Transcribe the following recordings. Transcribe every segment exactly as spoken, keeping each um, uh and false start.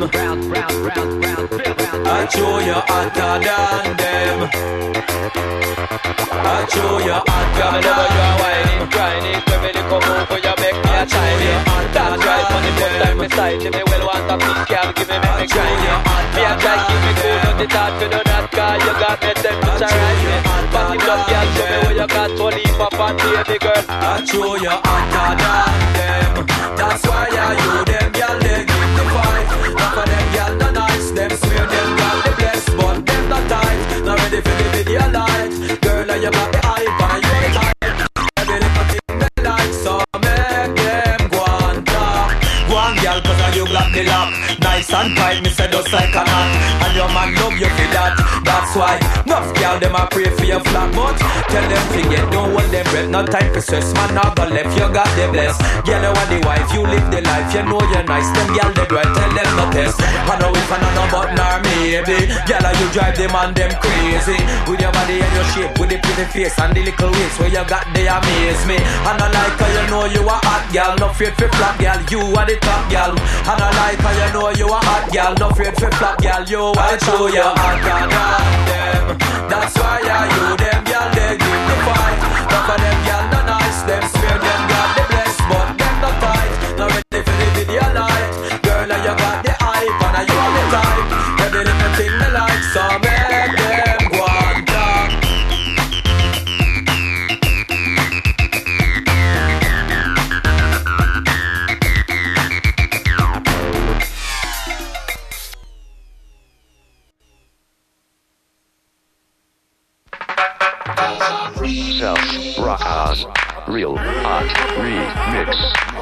them. I show you hotter than them. I show you hotter than them. You are whining, grinding, cleverly come over, you make me a shiny. That's right, funny foot time beside me, well want a big girl, give me me grinding. Me a try, give me cool, not the talk to do that, cause you got me temperature rising. Party blood girl, show me where you got to leave up and baby girl. I show you hotter than them. That's why I you them girl, they give the fight. Half of them girl not nice, them swear them girl they blessed, but them not tight. Not ready for the video light. Girl, you got the hype and you the type. Every little thing they like, so make them go on top. Go on girl, cause I you got the lap. Nice and tight, me say just like a man. And your man love you for that. That's why enough girl them a pray for your flat, but tell them to get don't hold them breath. No time for stress, man not go left. You got the bless. Girl you want the wife, you live the life. You know you're nice. Them girl they right, tell them no test. I know if I know no but nor maybe. Girl you drive them and them crazy. With your body and your shape, with the pretty face and the little waist where you got they amaze me. And I like how you know you a hot girl, no afraid for flap girl. You are the top girl. And I like how you know you a hot girl, no afraid for flap girl. You are the show you hotter than them. That's why I you them girl they give the fight. Half of them girl not nice, them swear them girl they bless, but them not tight. Not ready for the video light. Girl you got the hype and you are the type. Every little thing they like, so make them go on top. Self Rock House Real Hot Remix.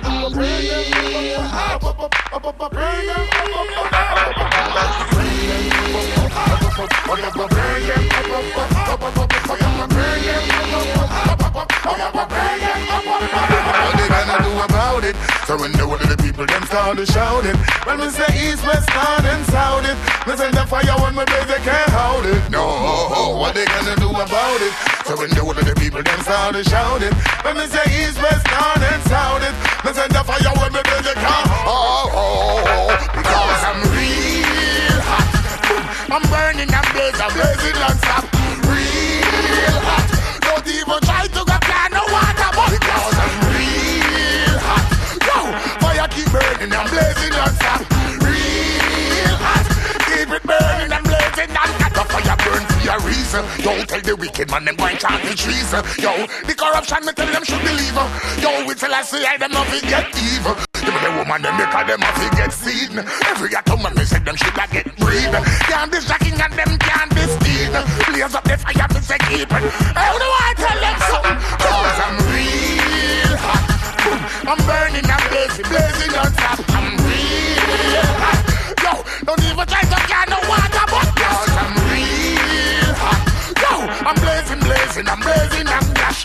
What they gonna do about it? So when the whole of the people them started shouting, when we say east, west, north and south it, we send the fire when we play they can't hold it. No, what they gonna do about it? So when the whole of the people them started shouting, when we say east, west, north and south it, we send the fire when we play they can't hold it. Because I'm real hot, I'm burning, I'm blazing, I'm blazing non-stop. Real hot, don't even try to go plan no water, but because I'm real hot, yo, fire keep burning, I'm blazing non-stop. Real hot, keep it burning, I'm blazing non-stop. The fire burn for a reason. Don't tell the wicked man them going chant the treason. Yo, the corruption me tell them should believe. Yo, we tell us say them not get evil. Give me the woman them because them have to get seed. Every atom man me say them should get breathe. Can't be shocking and them can't be steed. Blaze up the fire me say keep it. How do I tell them something? Cause I'm real hot. I'm burning, I'm blazing, blazing on top. I'm real hot. Yo, don't even try to get no water, but cause I'm real hot. Yo, I'm blazing, blazing, I'm blazing, I'm dash.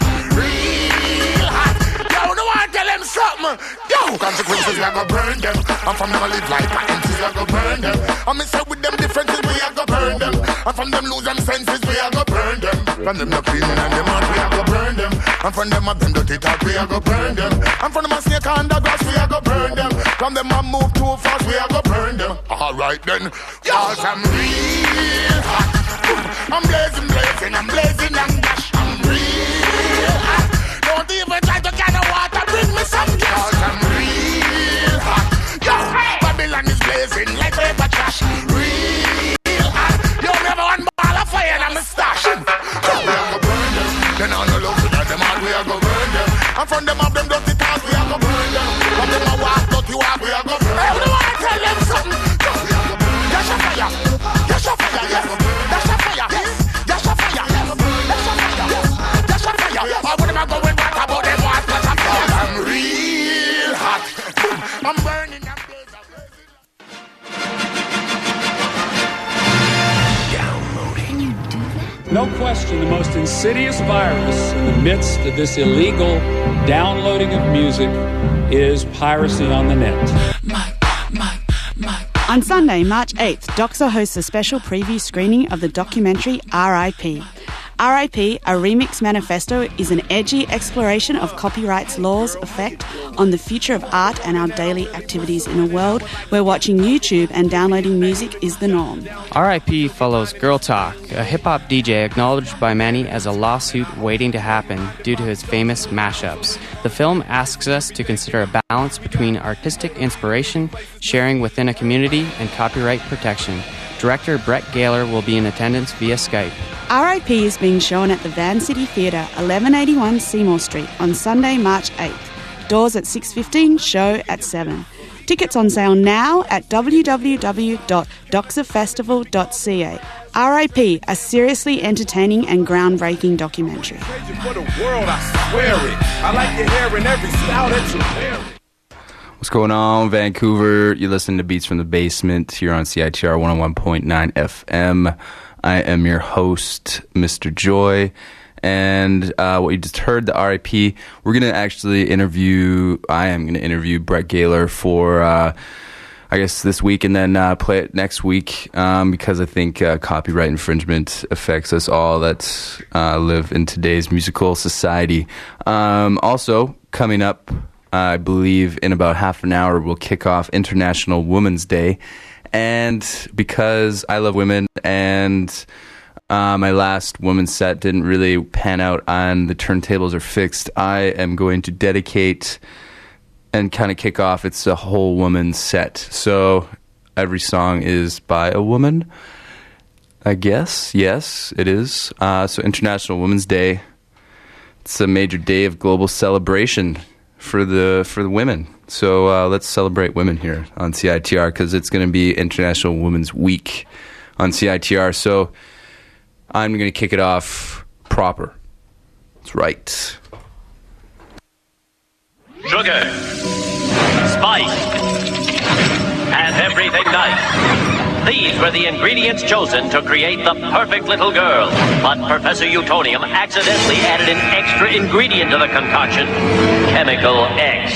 Real hot. Yo, don't want to tell them something. Yo, consequences I go burn them. I'm from them I live like my empties I go burn them. I'm say with them differences we I go burn them. I'm from them lose them senses we I go burn them. From them not cleaning and them out we I go burn them. I'm from them up them dirty talk we I go burn them. I'm from them a snake under grass we I go burn them. From them I move too fast we I go burn them. Alright then, cause I'm real hot. I'm blazing, blazing, I'm blazing, I'm dash. I'm real hot. Don't even try to get no water, bring me some gas. Cause I'm real hot. Yo, Babylon is blazing like paper trash. Real hot. Yo, we have one ball of fire and I'm a stash. So we are go burn them. Then on the love without them out, we are go burn them. And from them up them dirty talk, we are go burn them. From them a walk, dirty walk, we are go burn them. Hey, do I tell them something? So we are go burn them. Dash a fire. Dash a fire, yes. Dash a fire. Dash a fire. Dash a fire. Dash a fire. I wouldn't have going back about them what dash a fire. I'm real hot. I'm burning, I'm blazing, I'm blazing. Downloading. You do that? No question, the most insidious virus in the midst of this illegal downloading of music is piracy on the net. My, my, my. On Sunday, March eighth, Doxa hosts a special preview screening of the documentary R I P. R I P, a remix manifesto, is an edgy exploration of copyright's law's effect on the future of art and our daily activities in a world where watching YouTube and downloading music is the norm. R I P follows Girl Talk, a hip-hop D J acknowledged by many as a lawsuit waiting to happen due to his famous mashups. The film asks us to consider a balance between artistic inspiration, sharing within a community, and copyright protection. Director Brett Gaylor will be in attendance via Skype. R I P is being shown at the Van City Theatre, eleven eighty-one Seymour Street, on Sunday, March eighth. Doors at six fifteen, show at seven. Tickets on sale now at w w w dot doxa festival dot c a. R I P, a seriously entertaining and groundbreaking documentary. For the world, I swear it. I like your hair in every style that you wear. What's going on, Vancouver? You listen to Beats from the Basement here on C I T R one oh one point nine F M. I am your host, Mister Joy. And uh, what you just heard, the R I P, we're going to actually interview, I am going to interview Brett Gaylor for, uh, I guess, this week, and then uh, play it next week, um, because I think uh, copyright infringement affects us all that uh, live in today's musical society. Um, also, coming up, I believe in about half an hour, we'll kick off International Women's Day. And because I love women and uh, my last women's set didn't really pan out on The Turntables Are Fixed, I am going to dedicate and kind of kick off. It's a whole woman set. So every song is by a woman, I guess. Yes, it is. Uh, so International Women's Day, it's a major day of global celebration for the for the women. So uh, let's celebrate women here on C I T R, because it's going to be International Women's Week on C I T R. So I'm going to kick it off proper. That's right. Sugar, spice, and everything nice. These were the ingredients chosen to create the perfect little girl. But Professor Utonium accidentally added an extra ingredient to the concoction, Chemical X.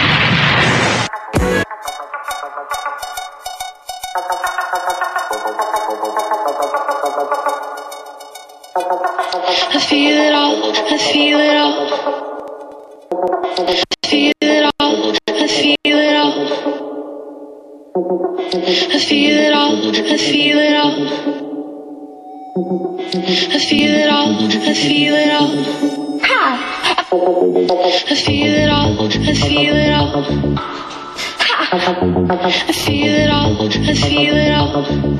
I feel it all, I feel it all. I feel it all, I feel it all. I feel it all, I feel it all. I feel it all, I feel it all. I feel it all, I feel it all. I feel it all, I feel it all.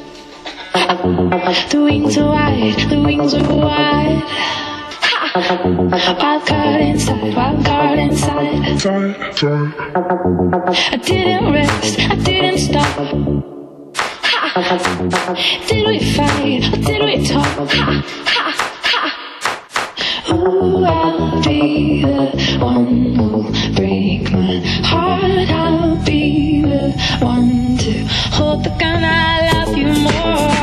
The wings are wide, the wings are wide. Wild card inside, wild card inside. I didn't rest, I didn't stop. Did we fight, or did we talk? Ooh, I'll be the one who'll break my heart. I'll be the one to hold the gun. I love you more.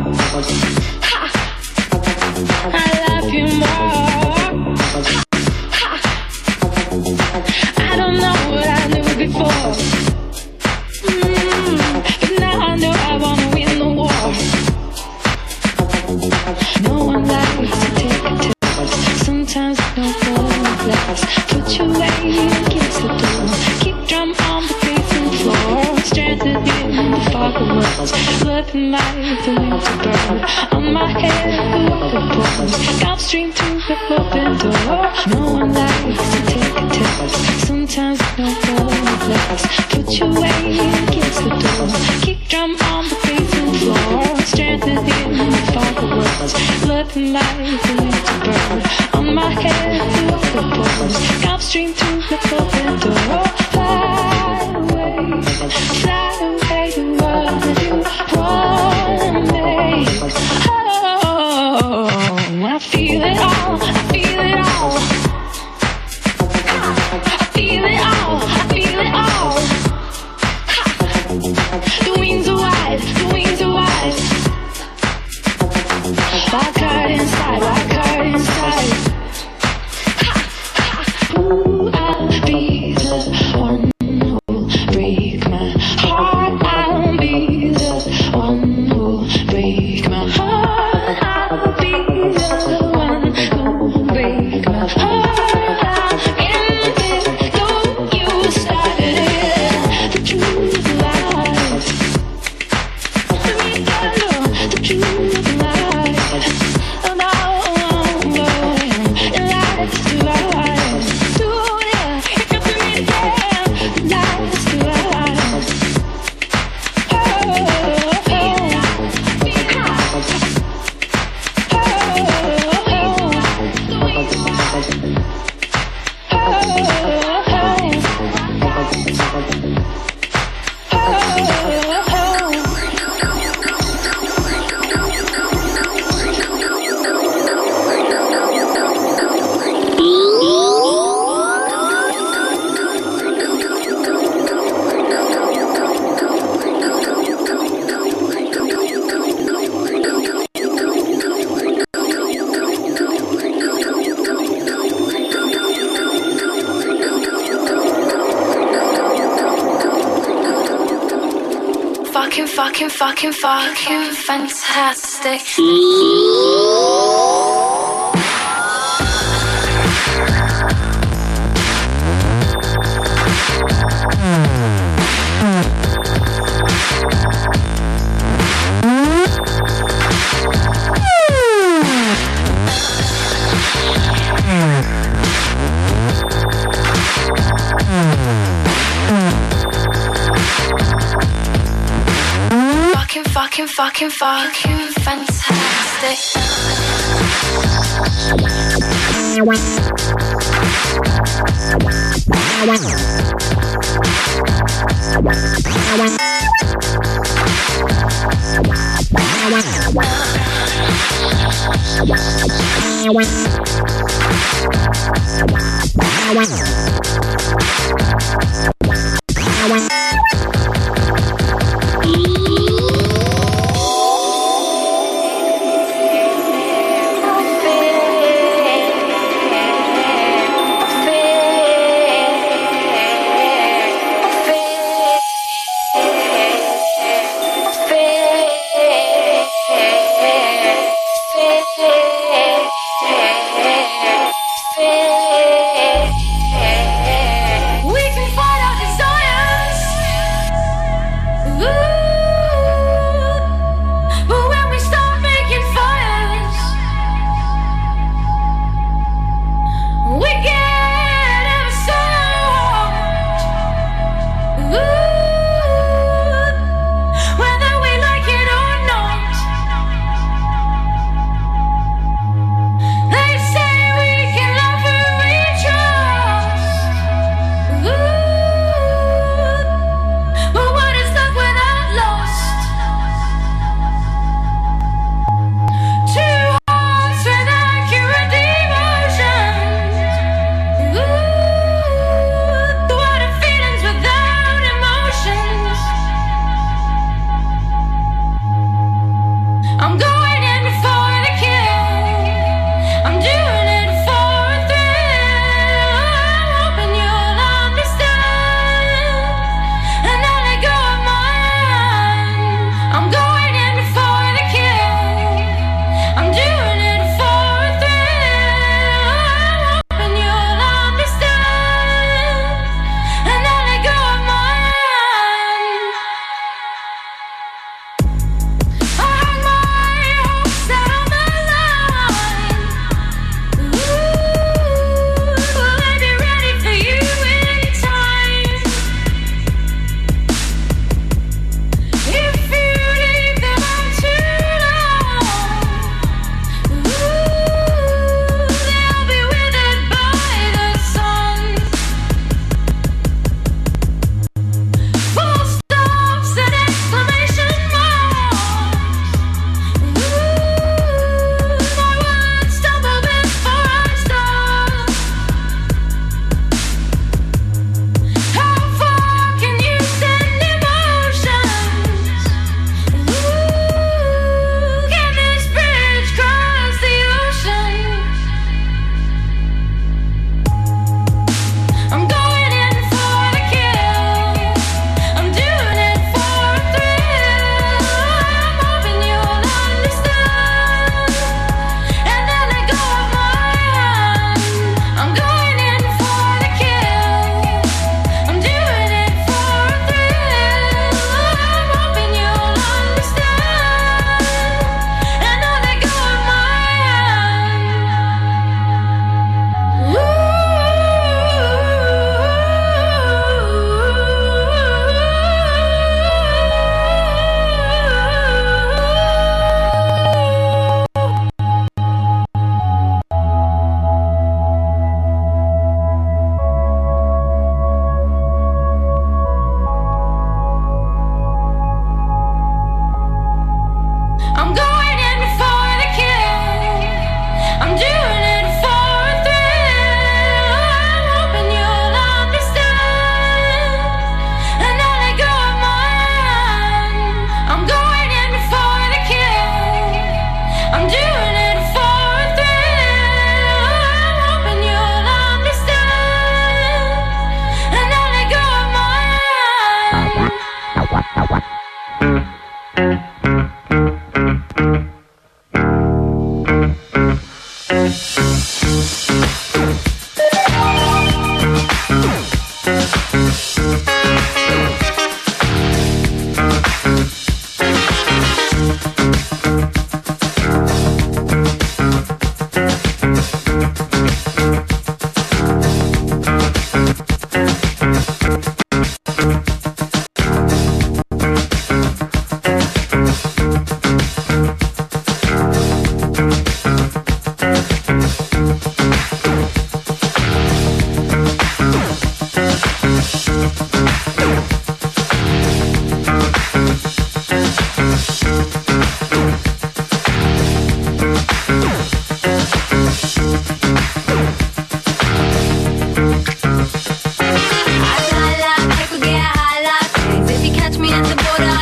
I love you more. I don't know what I knew before, mm, but now I know I wanna win the war. No one likes to take a test. Sometimes no one laughs. Put your weight against the door. Keep drum on the basement floor. Stranded in the fog of words. Looking like the winter bird. On my head the water pours. Gulf stream through the open door. No one likes to take a test. Sometimes no one laughs. Put your weight against the door. Keep drum on the basement floor. Stranded in the fog of words. Looking like the winter bird. On my head the water pours. Gulf stream through the open door. Fly away, fly away to what you want me. Oh, I feel it all, I feel it all. I feel it all, I feel it all. The wings are wide, the wings are wide. Wild card inside, wild card inside. Ooh, I'll be the one who'll break my heart. fucking, fucking, fucking, fucking fantastic. Fucking, fucking, fucking, fucking fantastic.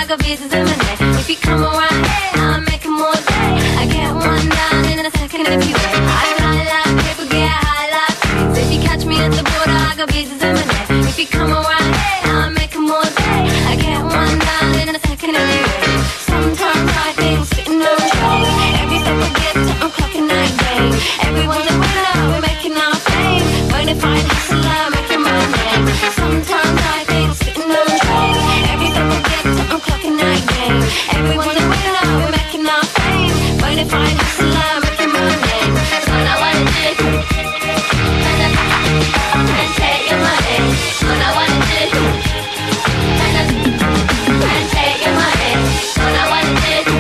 got visas in my neck. If you come around here, I'll make them all day. I get one down in a second if you wait. I fly like paper, get high like planes. If you catch me at the border, I got visas in my neck. If you come around here, I'll make them all day. I get one down in a second if you wait. Sometimes I think sitting on trains. Every step I get to, I'm clocking night day. Everyone's a winner, we're making our fame. Bonafide hustler, making my name. Sometimes I think sitting on trains. Every step I get to, I'm clocking night day. Everyone's a winner, we're making our fame. Bonafide hustler, making my name. That's all I wanna do. And take your money. All I wanna do. And take your money. All I wanna do.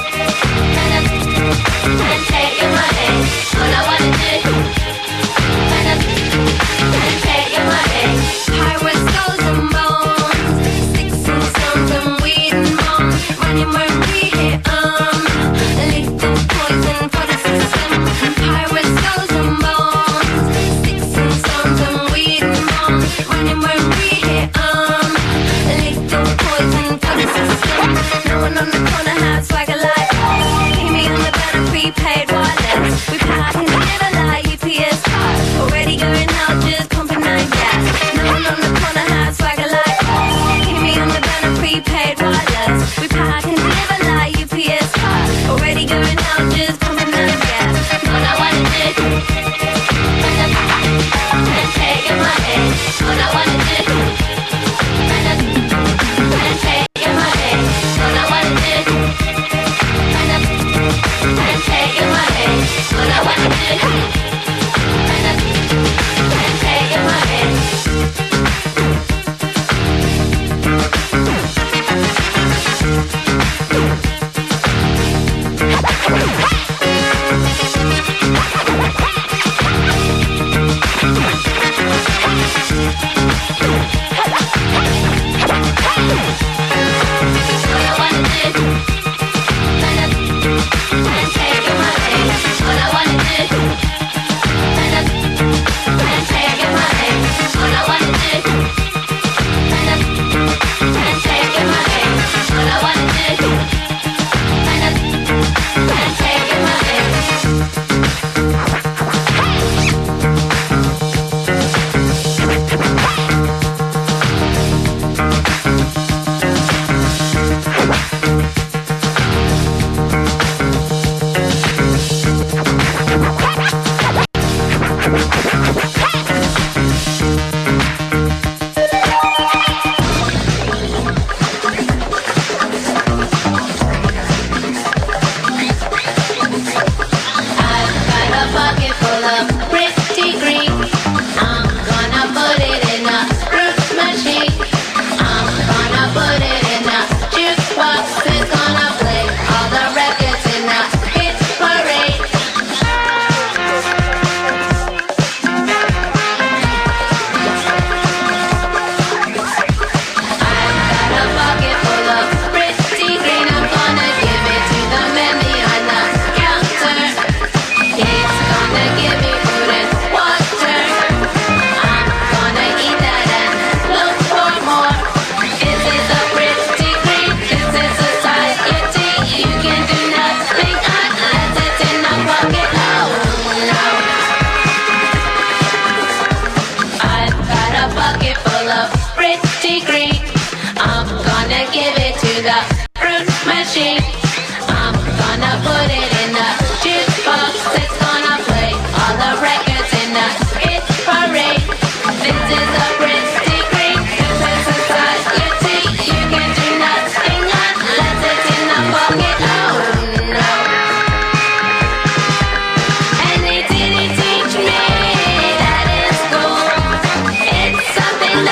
And take your money. All I wanna do. And take your money. Pirates, skulls and bones, sticks and stones and weed and bones. Running where we hit 'em. Lethal poison for the system. Pirates, skulls and bones, sticks and stones and weed and bones. Running where we hit 'em. Lethal poison for the system. No one on the corner has swagger like us. Pay me on the better prepaid wireless. We pack in the middle like U P S cards. Already going out, just pumping nine gas. No one on the corner has swagger like us. Pay me on the better prepaid wireless. We pack and deliver like U P S cards. Already going out, just pumping nine gas. All I wanna do. And take your money. All I wanna do. And take your money. All I wanna do. And take your money. All I wanna do. And take your money.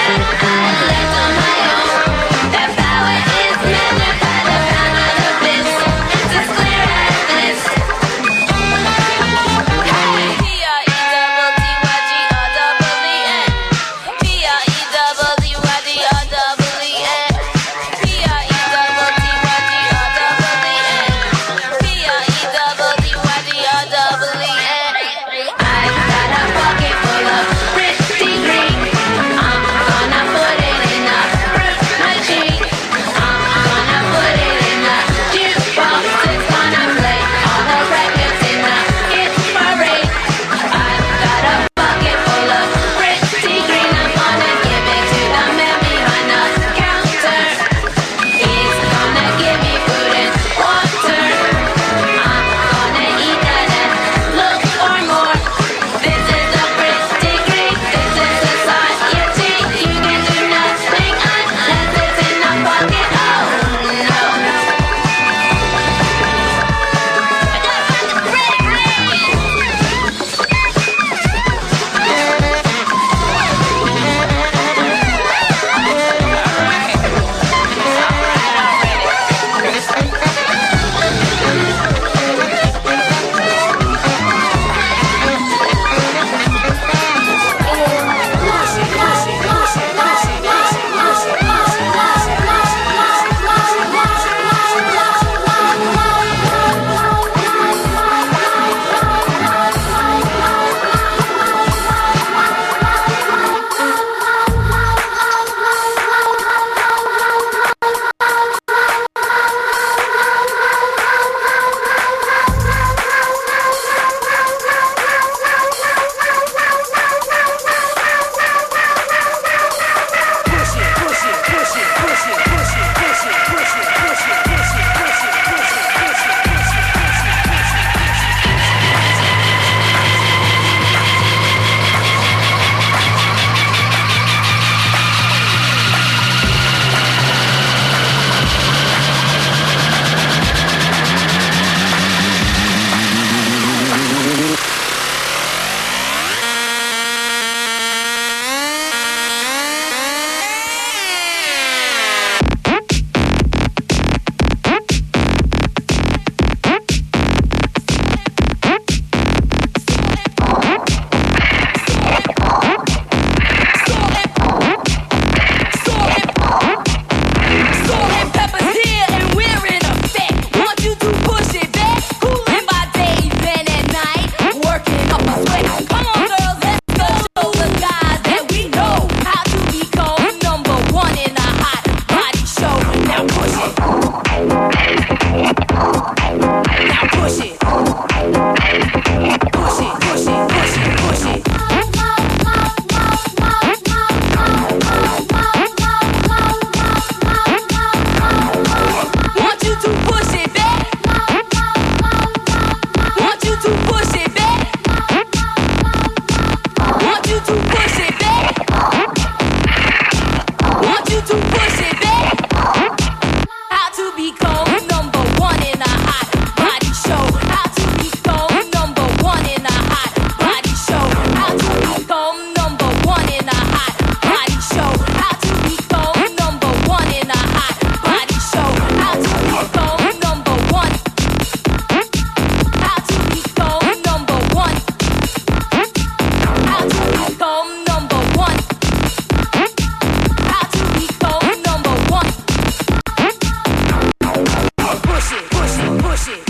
This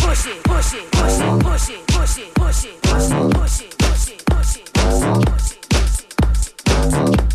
push it, push it, push it, push it, push it, push it, push it, push it, push it, push it, push it, push it.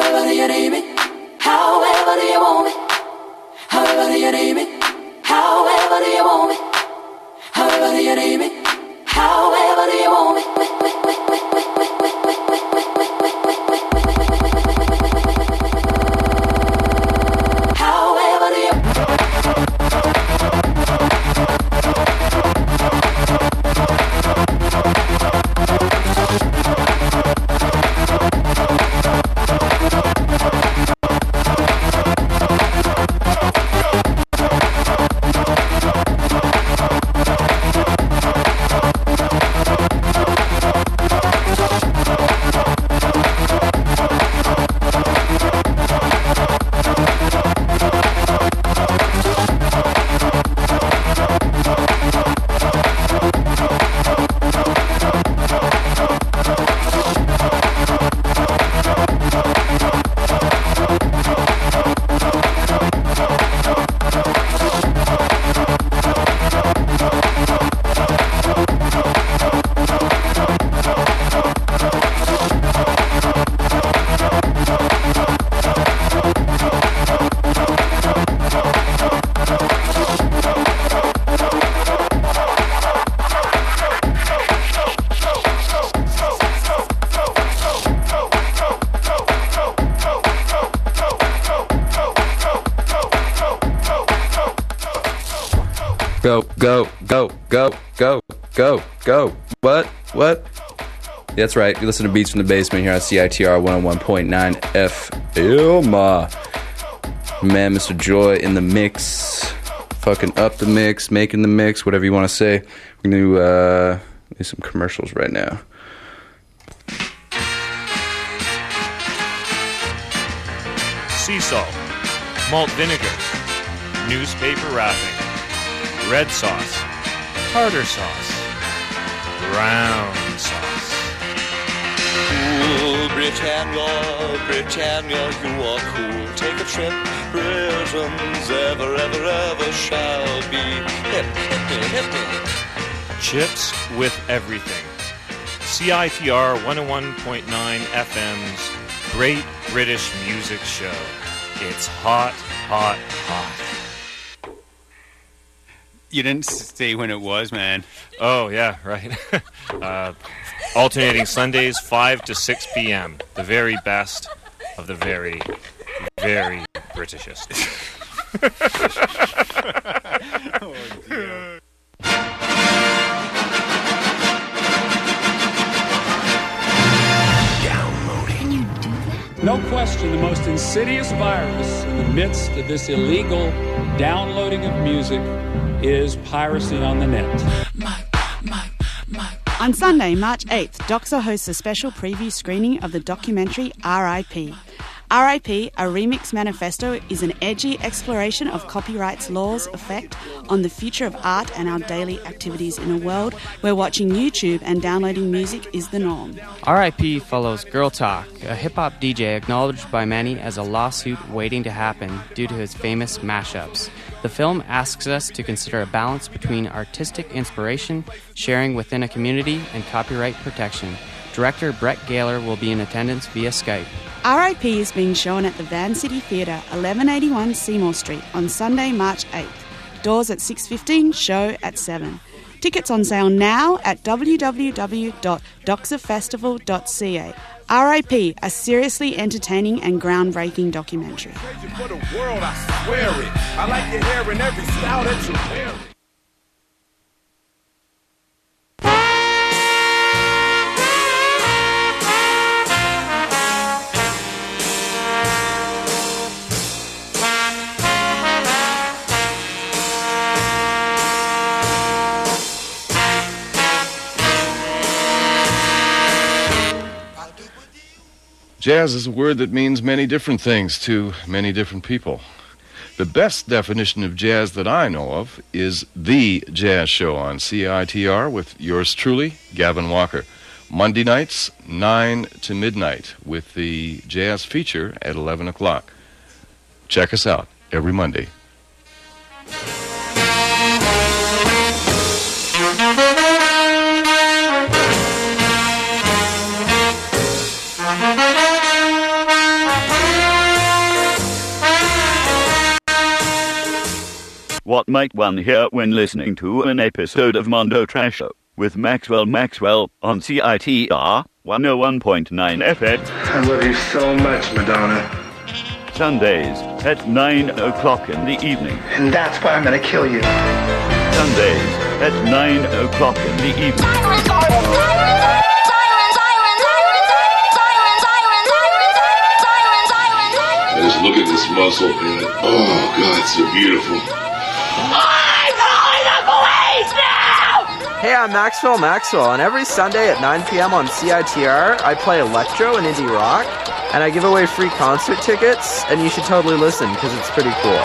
However do you need me? However do you want me? However do you need me? However do you want me? However do you need me? However do you want me? However do you Go, go, go, go, go, go, go. What? What? That's right. You listen to Beats from the Basement here on C I T R one oh one point nine F M. Man, Mister Joy in the mix. Fucking up the mix, making the mix, whatever you want to say. We're going to uh, do some commercials right now. Sea salt, malt vinegar, newspaper wrapping, red sauce, tartar sauce, brown sauce. Cool Britannia, Britannia, you are cool. Take a trip, Britain's ever, ever, ever shall be. Hip, hip, hip, hip. Chips with everything. C I T R one oh one point nine F M's Great British Music Show. It's hot, hot, hot. You didn't say when it was, man. Oh, yeah, right. uh, alternating Sundays, five to six p.m. The very best of the very, very Britishest. Oh, dear. No question, the most insidious virus in the midst of this illegal downloading of music is piracy on the net. On Sunday, March eighth, Doxa hosts a special preview screening of the documentary R I P. R I P, a remix manifesto, is an edgy exploration of copyright's law's effect on the future of art and our daily activities in a world where watching YouTube and downloading music is the norm. R I P follows Girl Talk, a hip-hop D J acknowledged by many as a lawsuit waiting to happen due to his famous mashups. The film asks us to consider a balance between artistic inspiration, sharing within a community, and copyright protection. Director Brett Gaylor will be in attendance via Skype. R I P is being shown at the Van City Theatre, eleven eighty-one Seymour Street, on Sunday, March eighth. Doors at six fifteen, show at seven. Tickets on sale now at w w w dot doxa festival dot c a. R I P, a seriously entertaining and groundbreaking documentary. For the world, I swear it. I like your hair in every style that you wear it. Jazz is a word that means many different things to many different people. The best definition of jazz that I know of is The Jazz Show on C I T R with yours truly, Gavin Walker. Monday nights, nine to midnight, with the jazz feature at eleven o'clock. Check us out every Monday. What might one hear when listening to an episode of Mondo Trasho with Maxwell Maxwell on C I T R one oh one point nine F M? I love you so much, Madonna. Sundays at nine o'clock in the evening. And that's why I'm gonna kill you. Sundays at nine o'clock in the evening. Just look at this muscle, man. Oh, God, it's so beautiful. Hey, I'm Maxwell Maxwell, and every Sunday at nine p.m. on C I T R, I play electro and indie rock, and I give away free concert tickets, and you should totally listen, because it's pretty cool.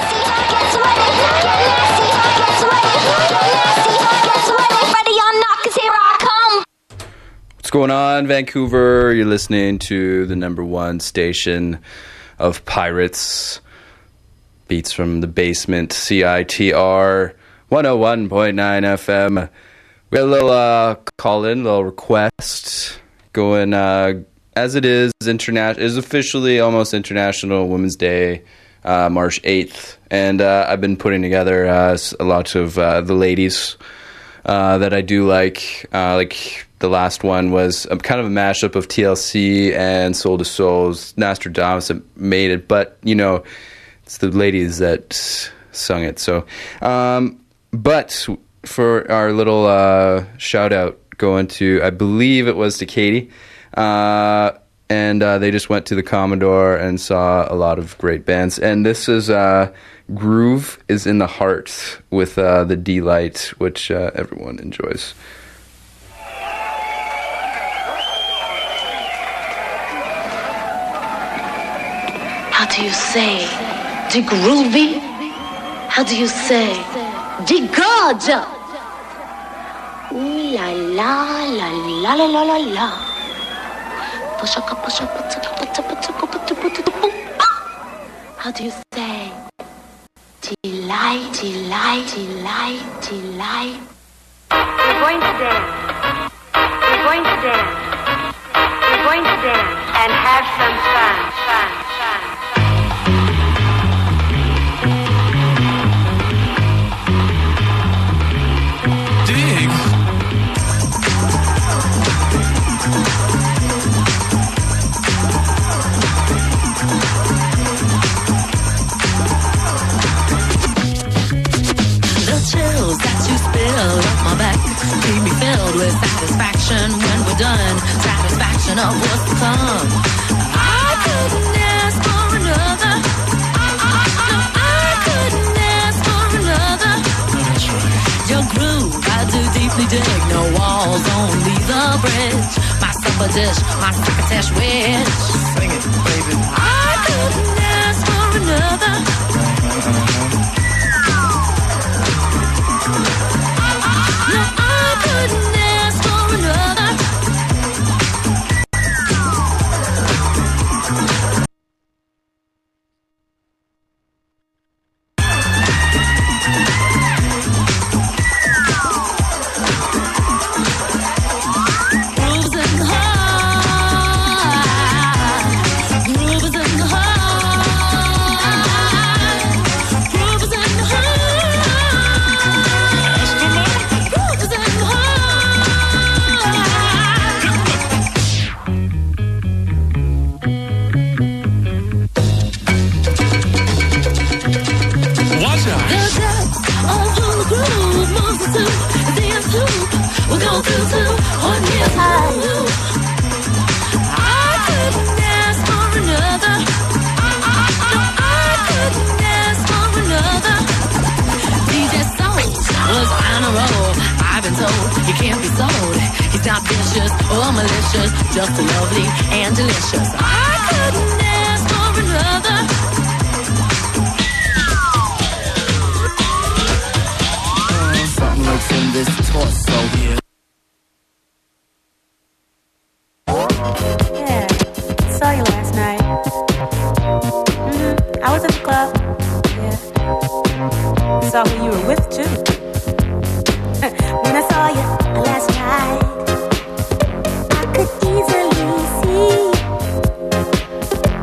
What's going on, Vancouver? You're listening to the number one station of pirates. Beats from the basement, C I T R one oh one point nine F M. We had a little uh, call-in, little request going, uh, as it is, interna- is officially almost International Women's Day, uh, March eighth. And uh, I've been putting together uh, a lot of uh, the ladies uh, that I do like. Uh, like the last one was a, kind of a mashup of T L C and Soul to Souls. Nostradamus that made it, but, you know, it's the ladies that sung it. So, um, but for our little uh, shout out going to, I believe it was to Katie, uh, and uh, they just went to the Commodore and saw a lot of great bands. And this is uh, Groove is in the Heart with uh, the D-Light, which uh, everyone enjoys. How do you say de groovy? How do you say de gorgeous? Ooh la la la la la la la la. How do you say delight, delight, delight, delight? We're going to dance. We're going to dance. We're going to dance and have some fun, fun, fun. Chills that you spill up my back keep me filled with satisfaction when we're done. Satisfaction of what's to come. I couldn't ask for another. No, I couldn't ask for another. That's right. Your groove, I do deeply dig. No walls, only the bridge. My supper dish, my crocketesh wish. Sing it, baby. I couldn't ask for another. No, I couldn't ask for another. Grooves in the heart. Grooves in the heart. Grooves in the heart. Grooves in the Watch out. The depths of who the groove moves us to is the soup. We'll go through to on his high. I couldn't ask for another. No, I couldn't ask for another. D J Soul was on a roll. I've been told he can't be sold. He's not vicious or malicious, just lovely and delicious. I couldn't ask for another. Something lurks in this torso here. Yeah, saw you last night. Mm-hmm. I was at the club. Yeah. Saw who you were with too. When I saw you last night, I could easily see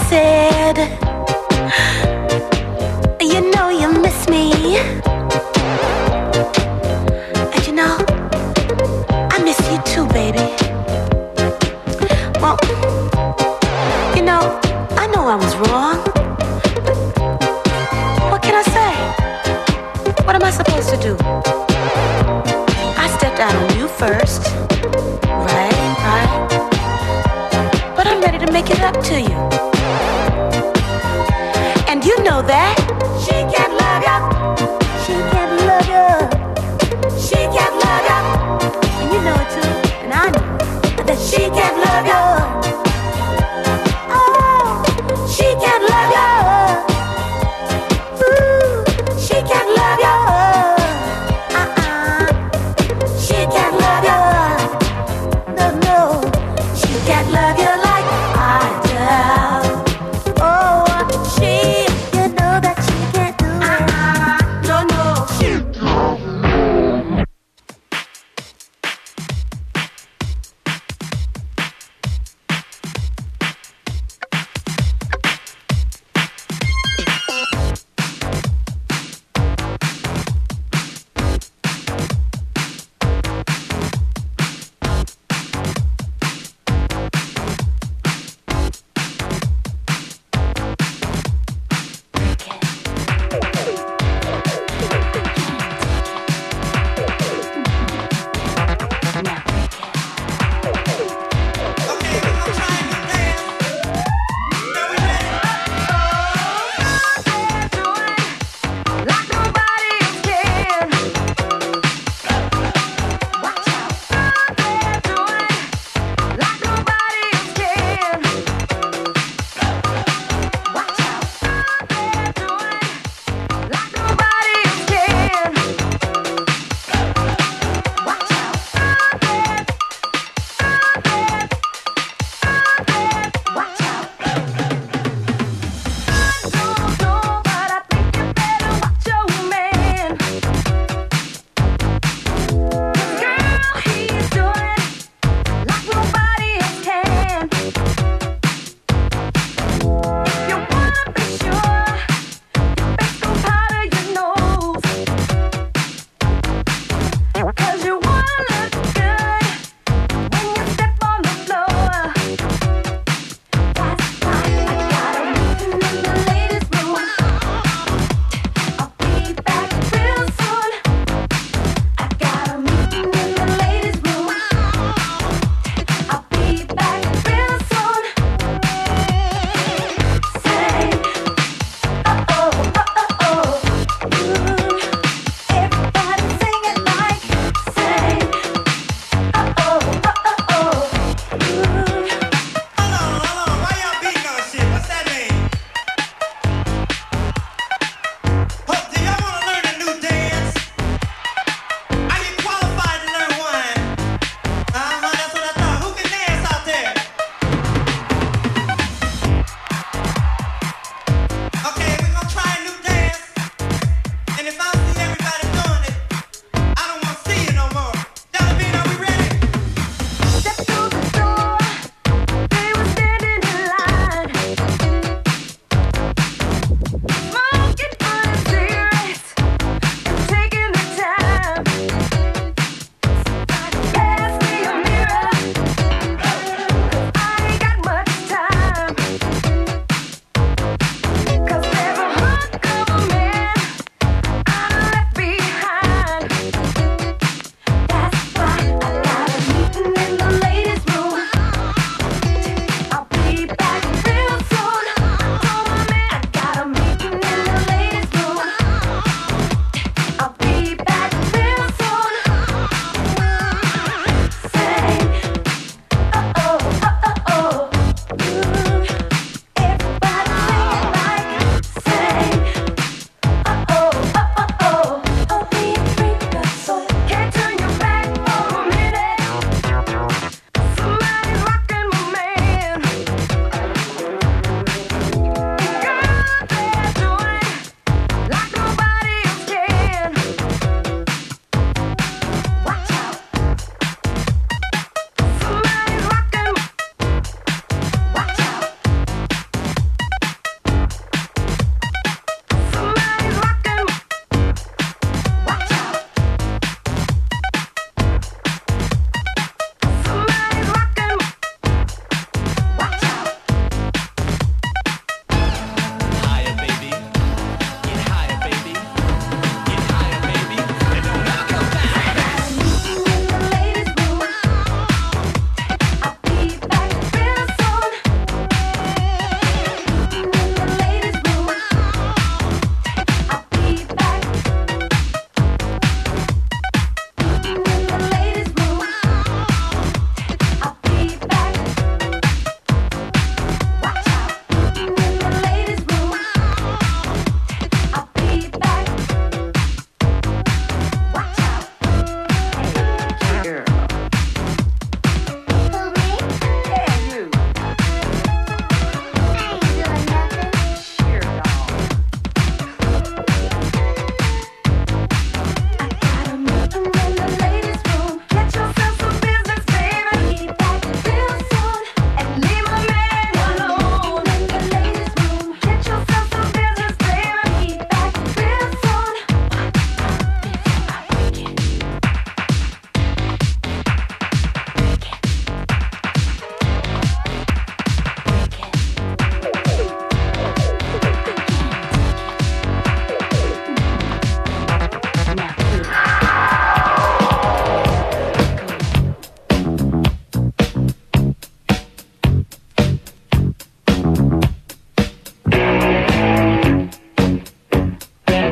said, you know you miss me. And you know, I miss you too, baby. Well, you know, I know I was wrong. What can I say? What am I supposed to do? I stepped out on you first. Right, right. But I'm ready to make it up to you. And you know that she can't love you. She can't love you. She can't love you. And you know it too. And I know that she can't love you. Oh, she can't love you. Ooh, she can't love you. Uh-uh. She can't love you. No, no. She can't love you like I do.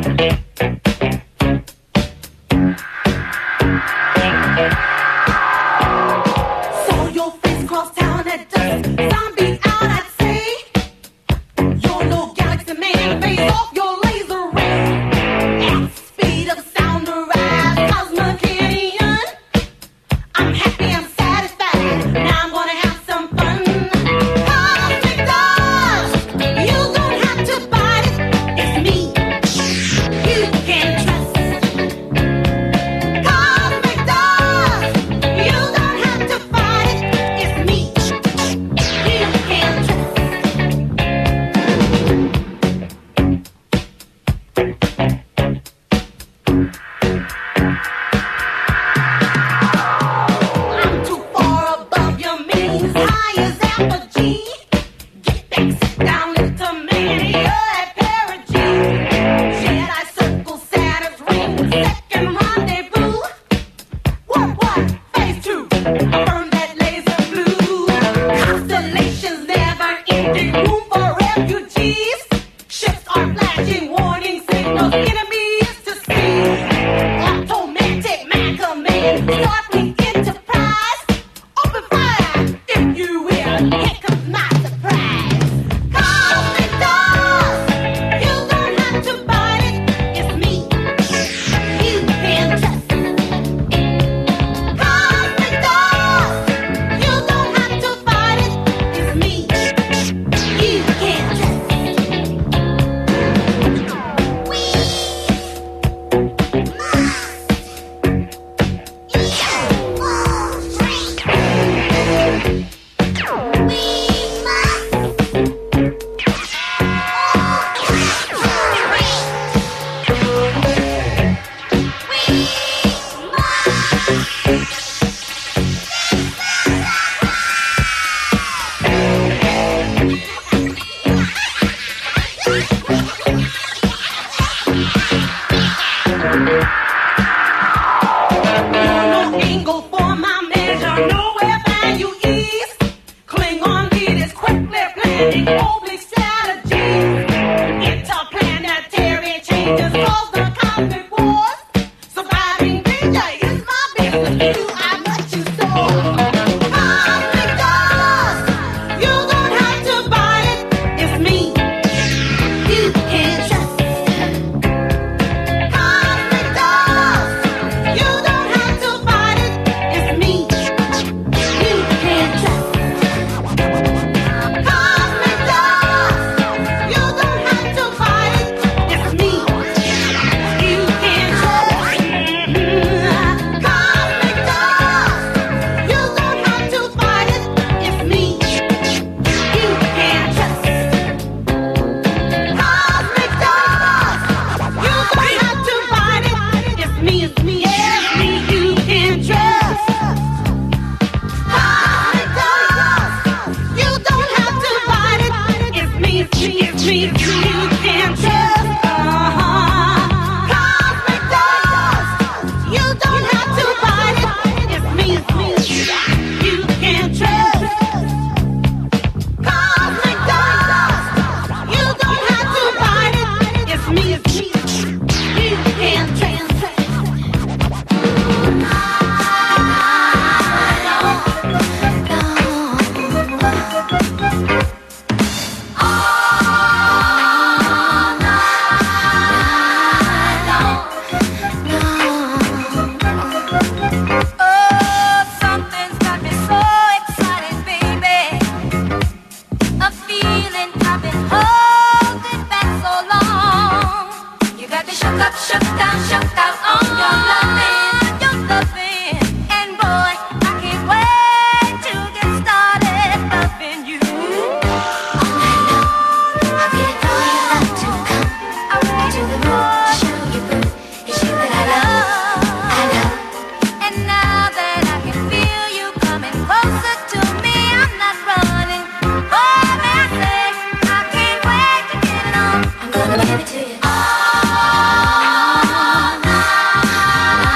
Saw your face cross town at dusk. Zombie out at sea. You're no galaxy man. Face off your laser ray. At speed of sound arrives. Cosmocanian. I'm happy, I'm satisfied. Now I'm gonna have some fun. Cosmic dust. You don't have to fight it. It's me. You can trust. Cosmic dust. You don't have to fight it. It's me. You can trust. I'm too far above your means. High as apogee. Get back, sit down, little man. You're at perigee. Jedi circle, Saturn's ring. Second rendezvous. What, what? Phase two. Burn that laser blue. Constellations never ending. Room for refugees. Ships are flashing warning signals. Enemies to see. Automatic man command. Starfleet Enterprise. Open fire, if you will. Here comes my surprise. Cosmic dust. You don't have to fight it. It's me. You can trust. Cosmic dust. You don't have to fight it. It's me. You can trust. No angle for my measure, nowhere find you ease. Klingon leaders quickly planning oblique strategies. Interplanetary changes cause the cosmic wars. Surviving danger is my business. You, I must you so. Cosmic dust, you don't have to fight it. It's me. You can trust. Cosmic dust, you don't have to fight it. It's me. You can trust. Cosmic dust, you don't have to fight it. It's me. You can trust. Cosmic dust, you don't have to fight it. It's me. You can trust. Cosmic dust, you don't have to fight it. It's me, it's me, it's me. You can trust. Cosmic dust, you don't have to fight it. It's me, it's me, it's me, it's me. You can trust. Uh-huh. Cosmic dust, you don't have to fight it. It's me, it's me, it's me. You can trust. Cosmic dust, you don't have to fight it. It's me, it's me, it's me. You can trust. Oh, something's got me so excited, baby. A feeling I've been holding back so long. You got me shook up, shook down, shook out on your loving, your loving. And boy, I can't wait to get started loving you. I'm getting all you love to come to the room, show you proof. It's you that I love, I love. And now that I can feel you coming closer to me, I'm not running. Oh, may I say, I can't wait to get it on. I'm gonna give it to you. All night.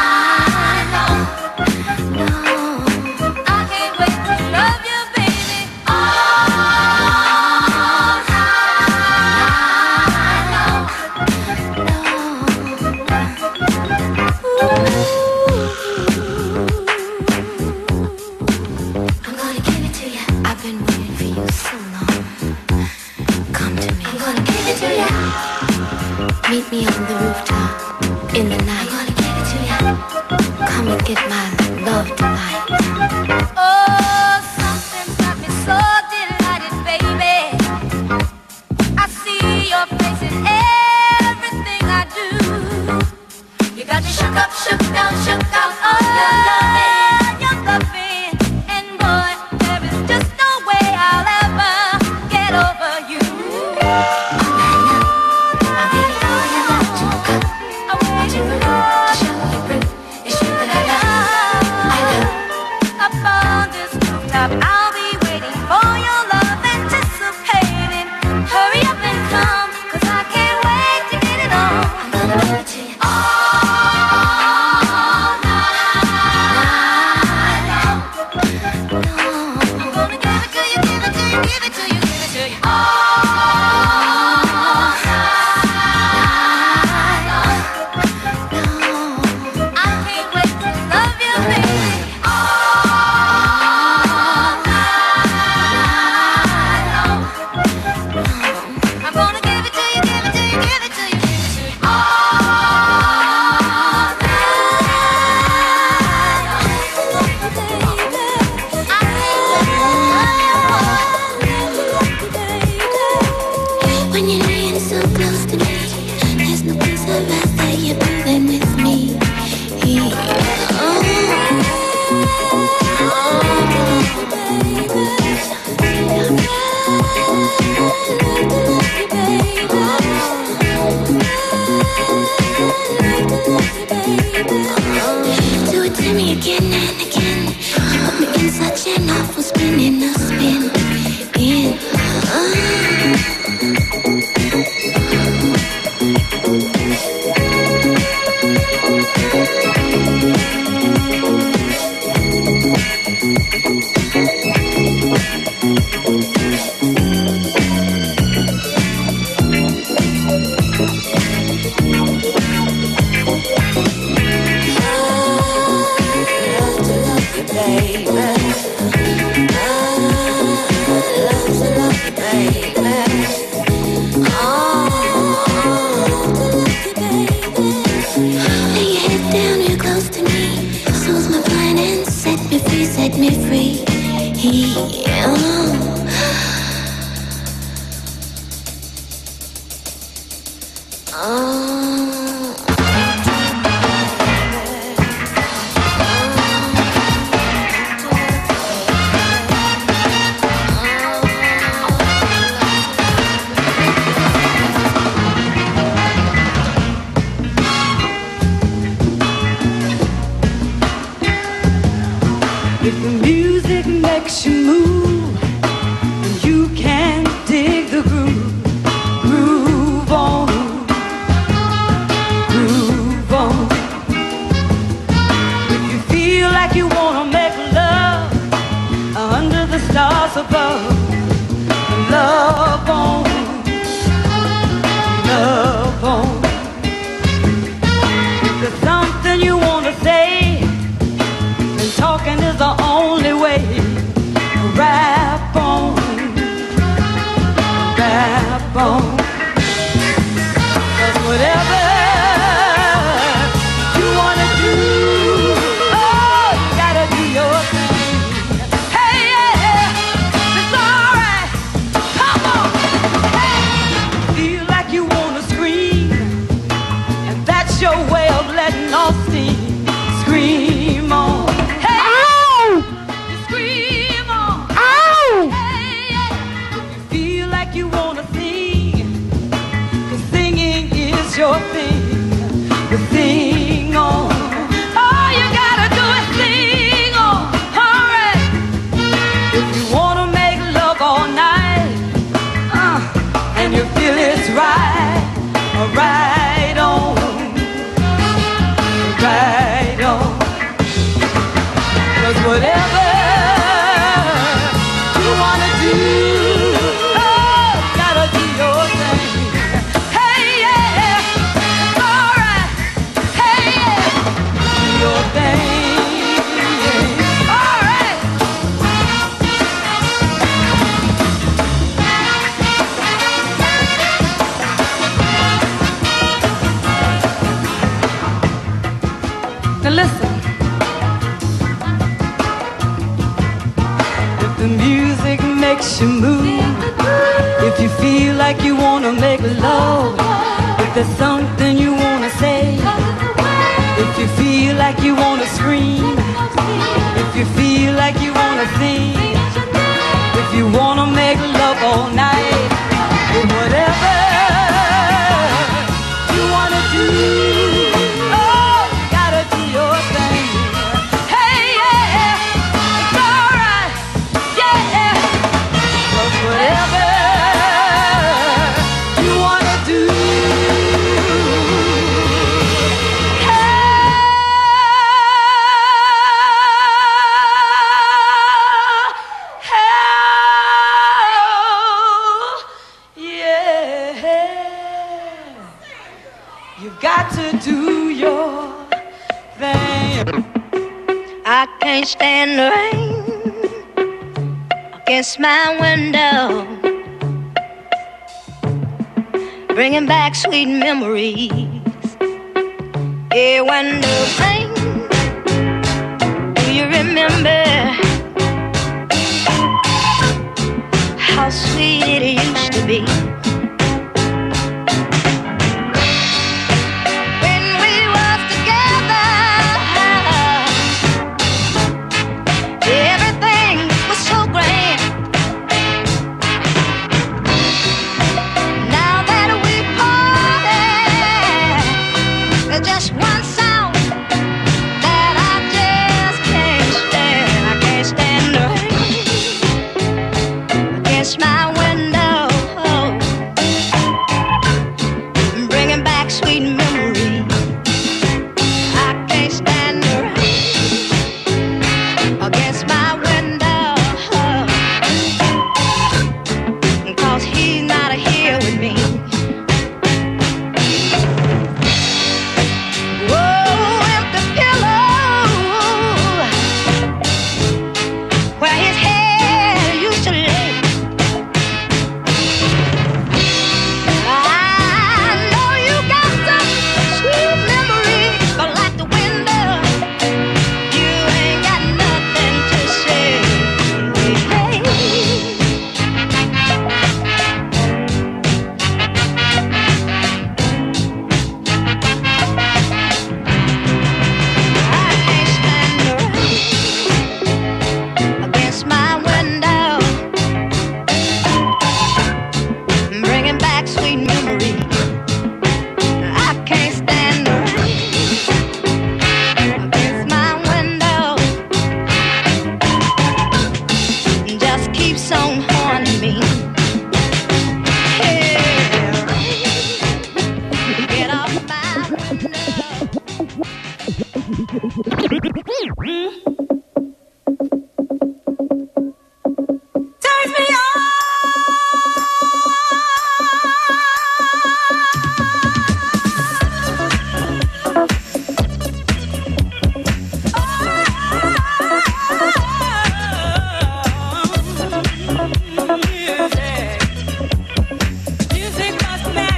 out in the night. I'm gonna give it to you. Come and get my love tonight. Oh, something's got me so delighted, baby. I see your face in everything I do. You got me shook up, shook down, shook out on your loving, your loving. And boy, there is just no way I'll ever get over you. I'll be waiting for your love, anticipating. Hurry up and come, 'cause I can't wait to get it on. I'm gonna give it to you all night long. I'm gonna give it to you, give it to you, give it to you, give it to you all night long. I can't wait to love you, baby. If the music makes you move, and you can dig the groove, groove on, groove on. If you feel like you wanna make love under the stars above, love on, love on. If there's something you wanna say, talking is the only way. Rap on, rap on. 'Cause whatever you wanna do, oh, you gotta do your thing. Hey, yeah, it's alright. Come on, hey. Feel like you wanna scream, and that's your way of letting off steam. Scream on. Your thing, the thing on. All you gotta do is sing on. Alright. If you wanna make love all night, uh, and you feel it's right, right on, right on. 'Cause whatever you wanna do, oh, gotta do your thing. Hey, yeah. Now listen. If the music makes you move, if you feel like you wanna make love, if there's something you wanna say, if you feel like you wanna scream, if you feel like you wanna sing, if you wanna make love all night, whatever you wanna do, oh, you gotta do your thing. Hey, yeah, it's alright, yeah, but whatever you wanna do, got to do your thing. I can't stand the rain against my window, bringing back sweet memories. Yeah, when the rain, do you remember how sweet it used to be?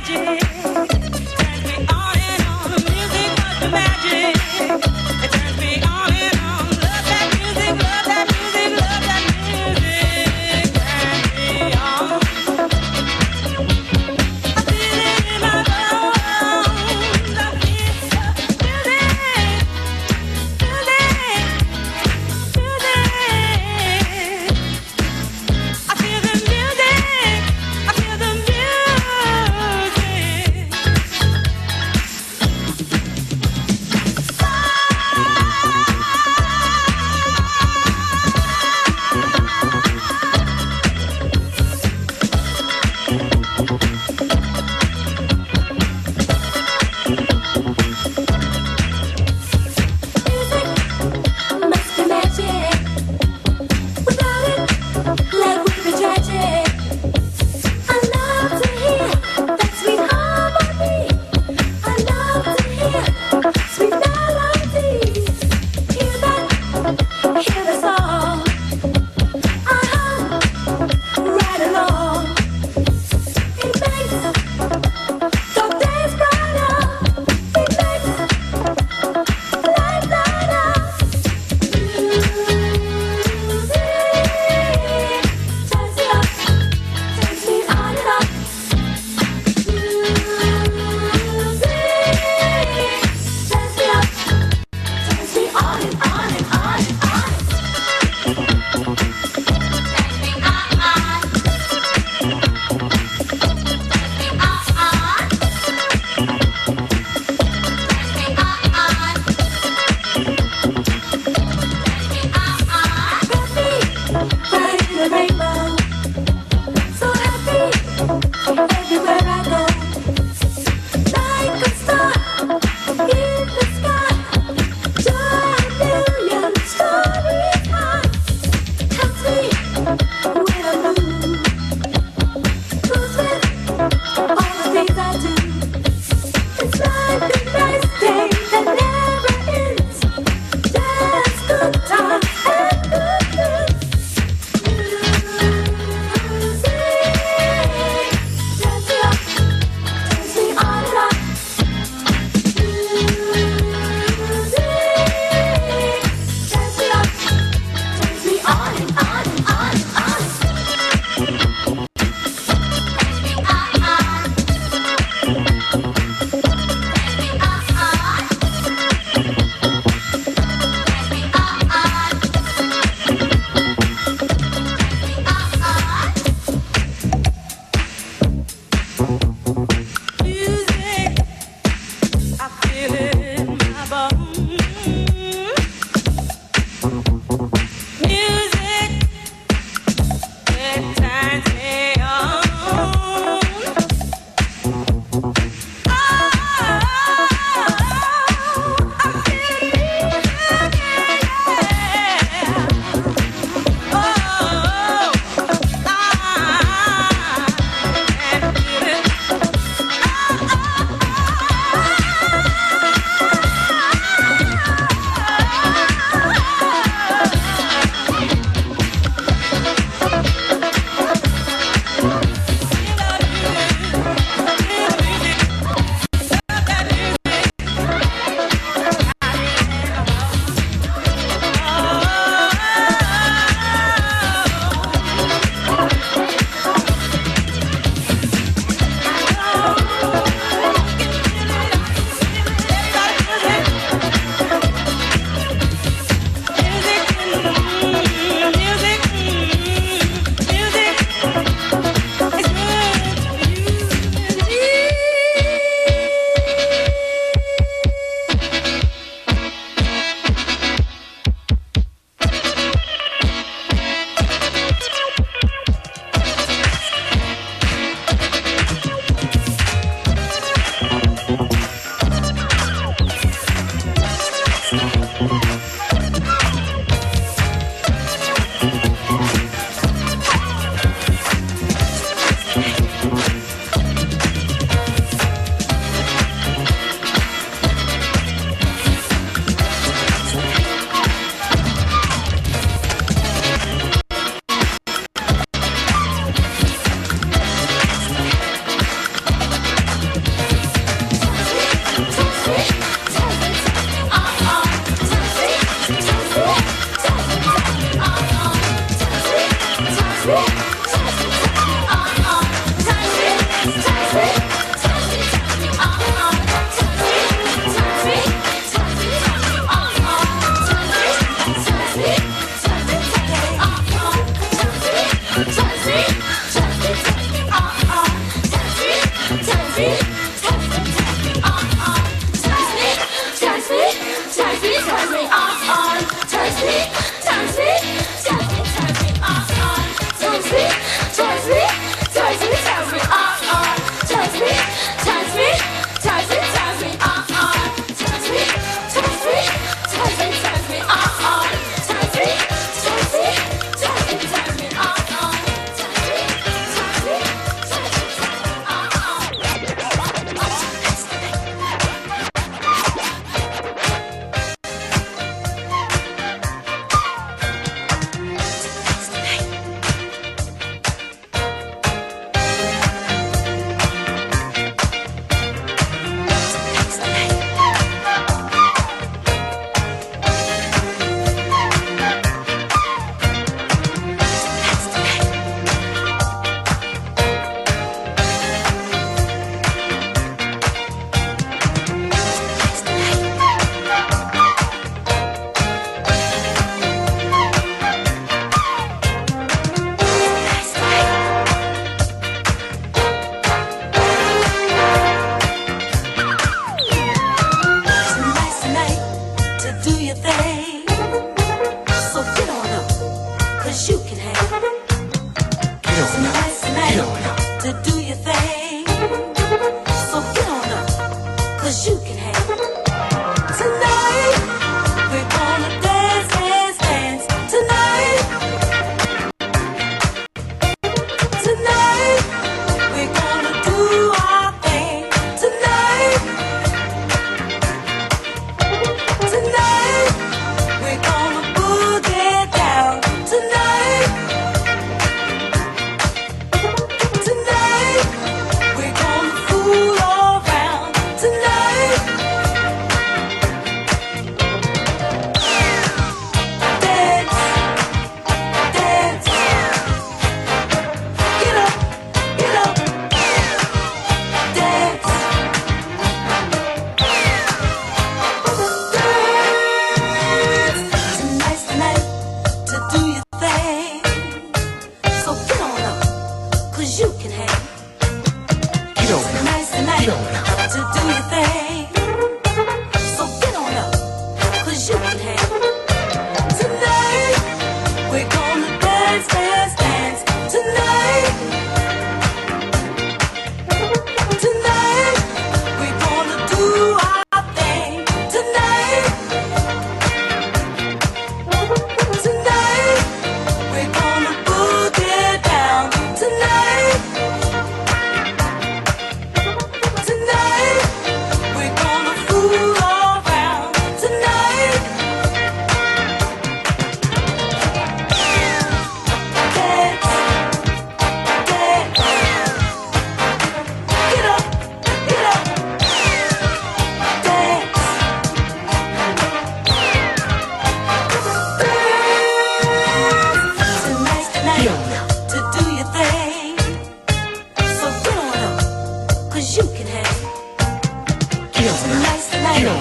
It turns me feel it in my bones. Music, it turns me on.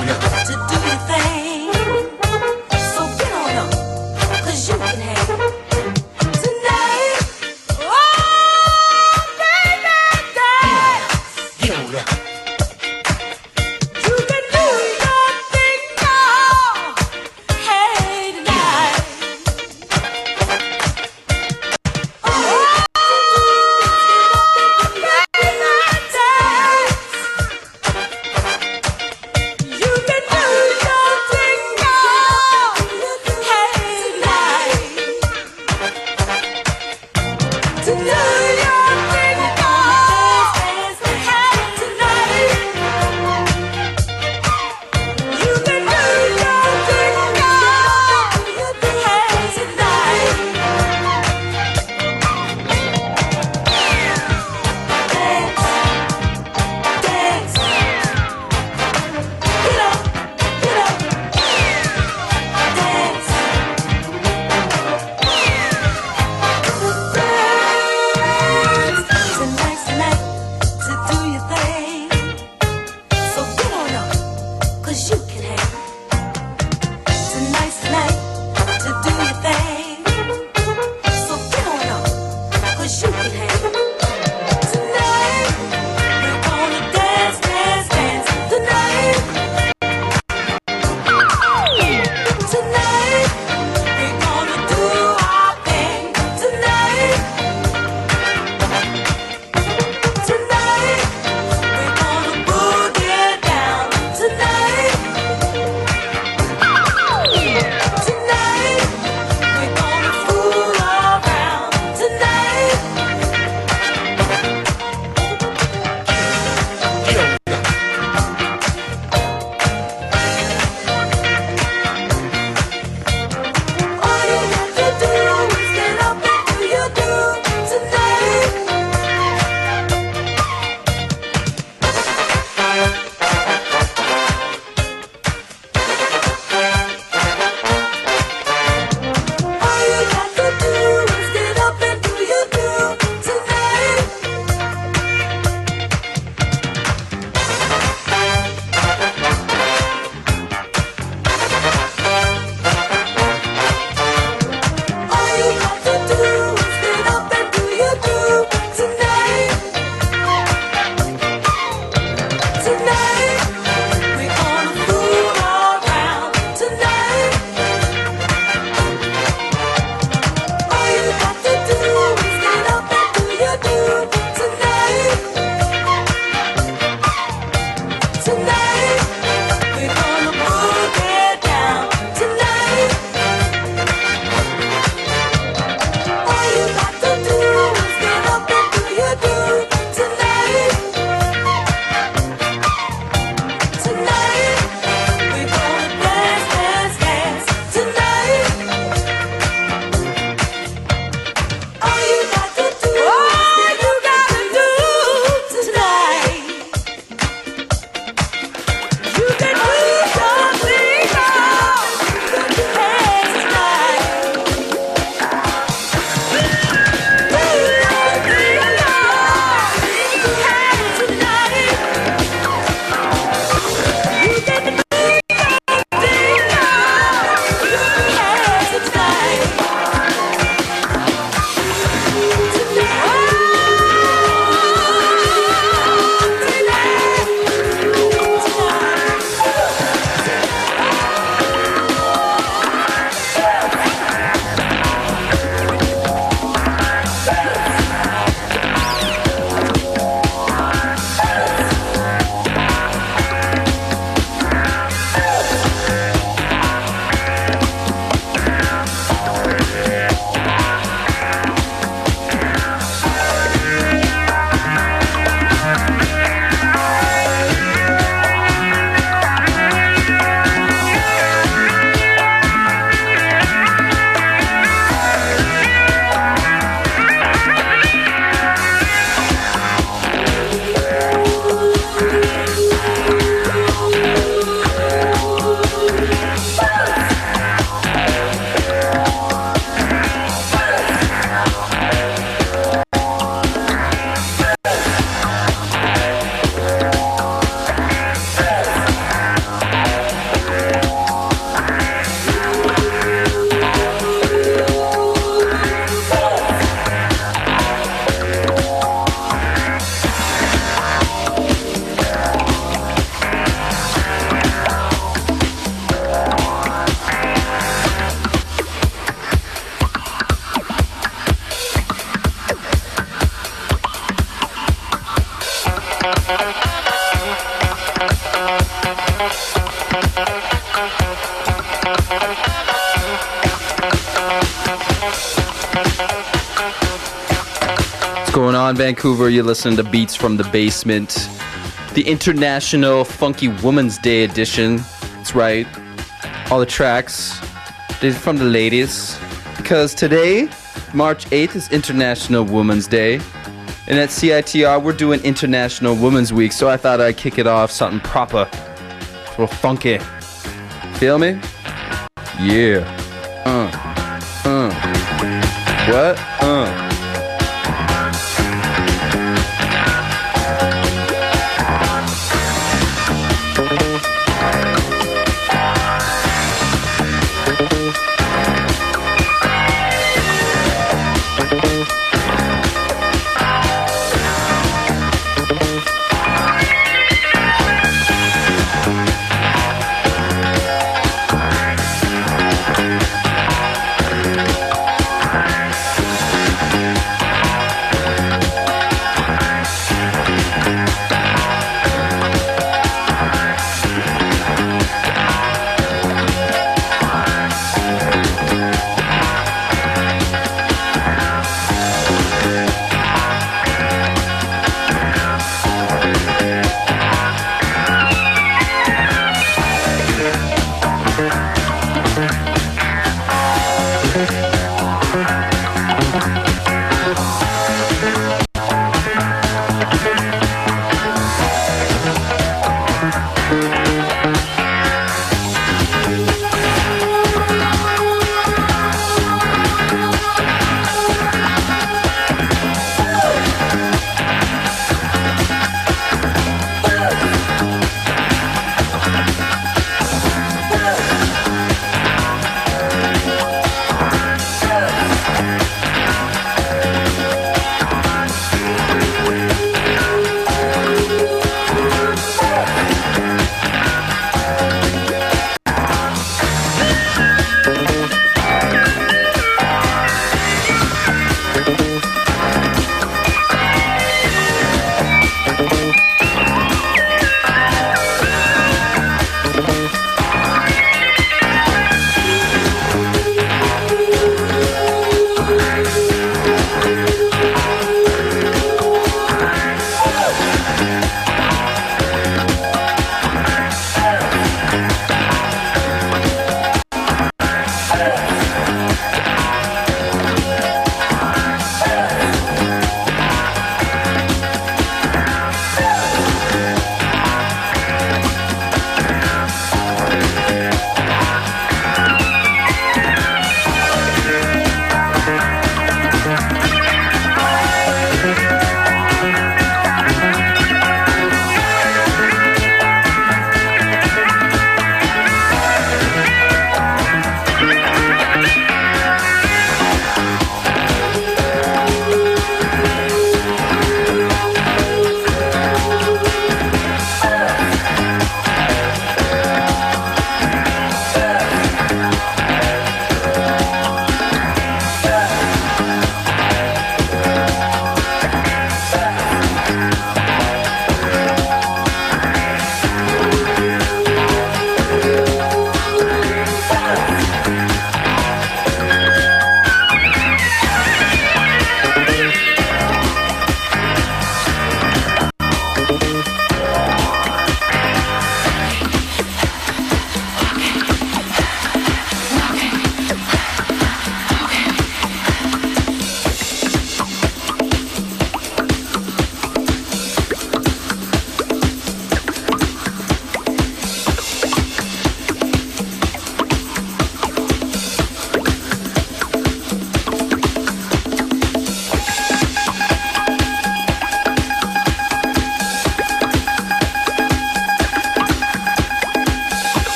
on up. To do your thing. So get on up, 'cause you can have it. Tonight, oh, baby, dance. Get on up. You can do your thing now. Hey, tonight. Oh, baby, dance. You can do What's going on, Vancouver? You're listening to Beats from the Basement, the International Funky Women's Day edition. That's right. All the tracks, they're from the ladies. Because today, March eighth, is International Women's Day. And at C I T R, we're doing International Women's Week, so I thought I'd kick it off something proper. A little funky. Feel me? Yeah. Uh. Uh. What? Uh.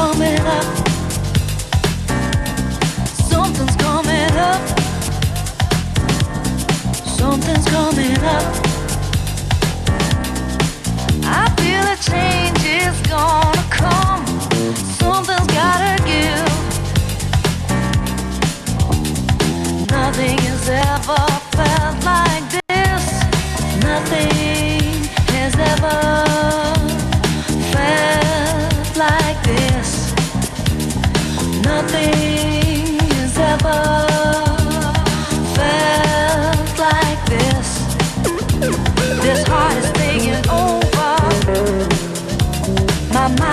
coming up. Something's coming up. Something's coming up. I feel a change is gonna come. Something's gotta give. Nothing has ever felt like this. Nothing has ever felt like this. Nothing has ever felt like this. This heart is taking over. My mind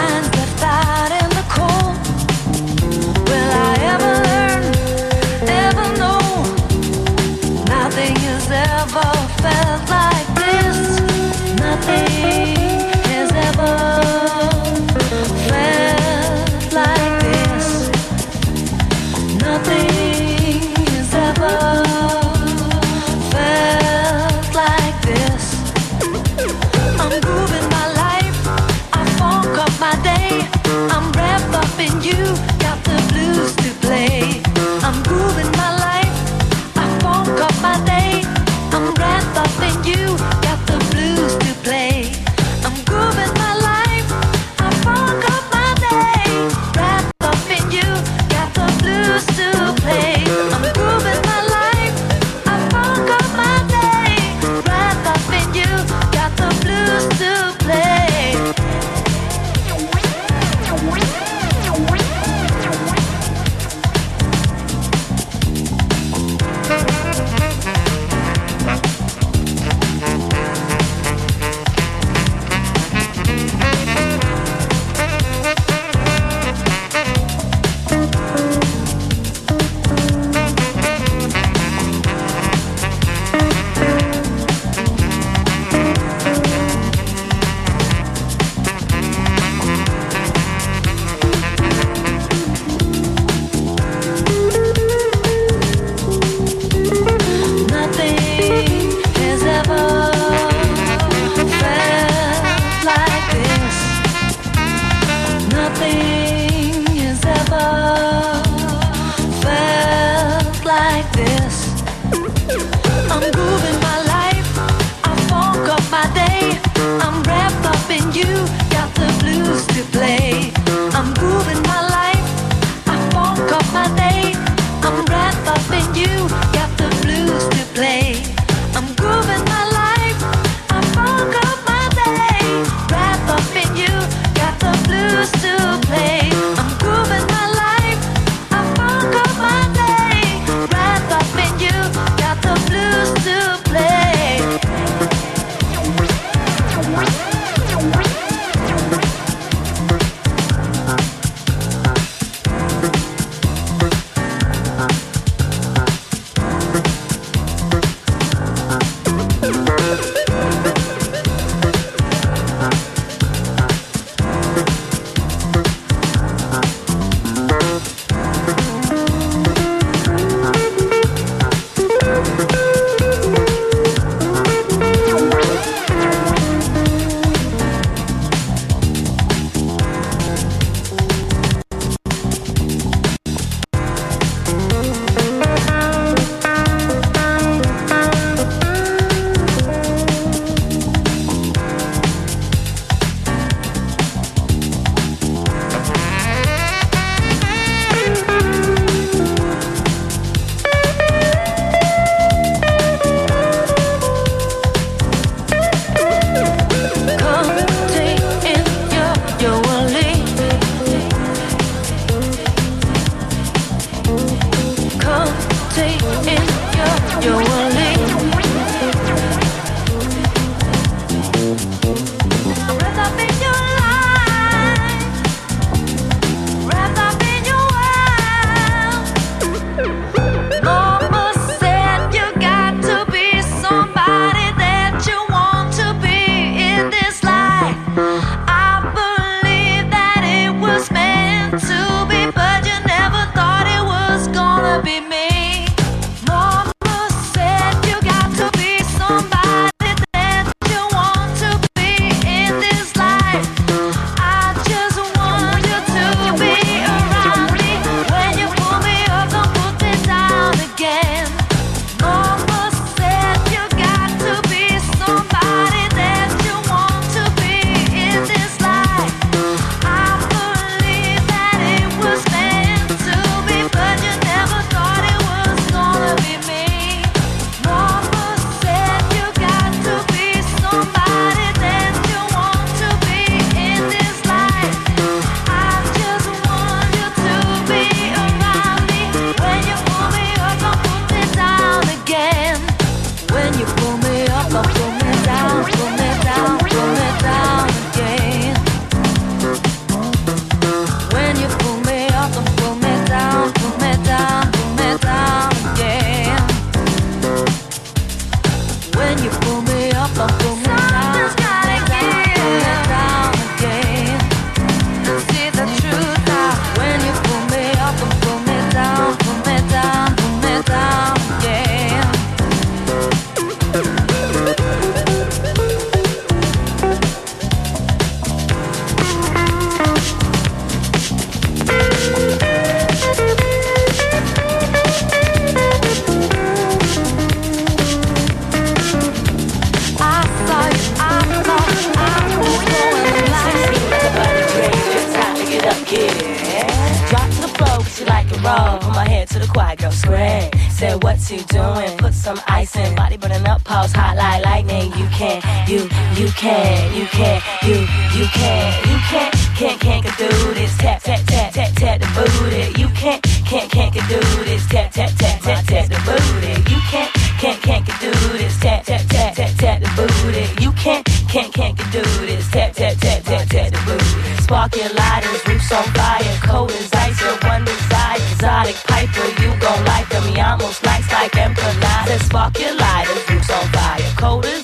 to the quiet girl scream. Said what you doing? Put some ice in, body burning up, pulse hot like lightning. You can, you, you can, you can, you, you can, you can't, can't, can't can do this. Tap, tap, tap, tap, tap the booty. You can't, can't, can't can do this. Tap, tap, tap, tap, tap the booty. You can't, can't, can't can do this. Tap, tap, tap, tap, tap the booty. You can't, can't, can't can do this. Tap, tap, tap, tap, tap the booty. Spark your lighters, roofs on fire, cold as ice. Your one desire, exotic piper. You gon' like them, me almost nice like Emperor Light. Spark your lighters, roofs on fire, cold as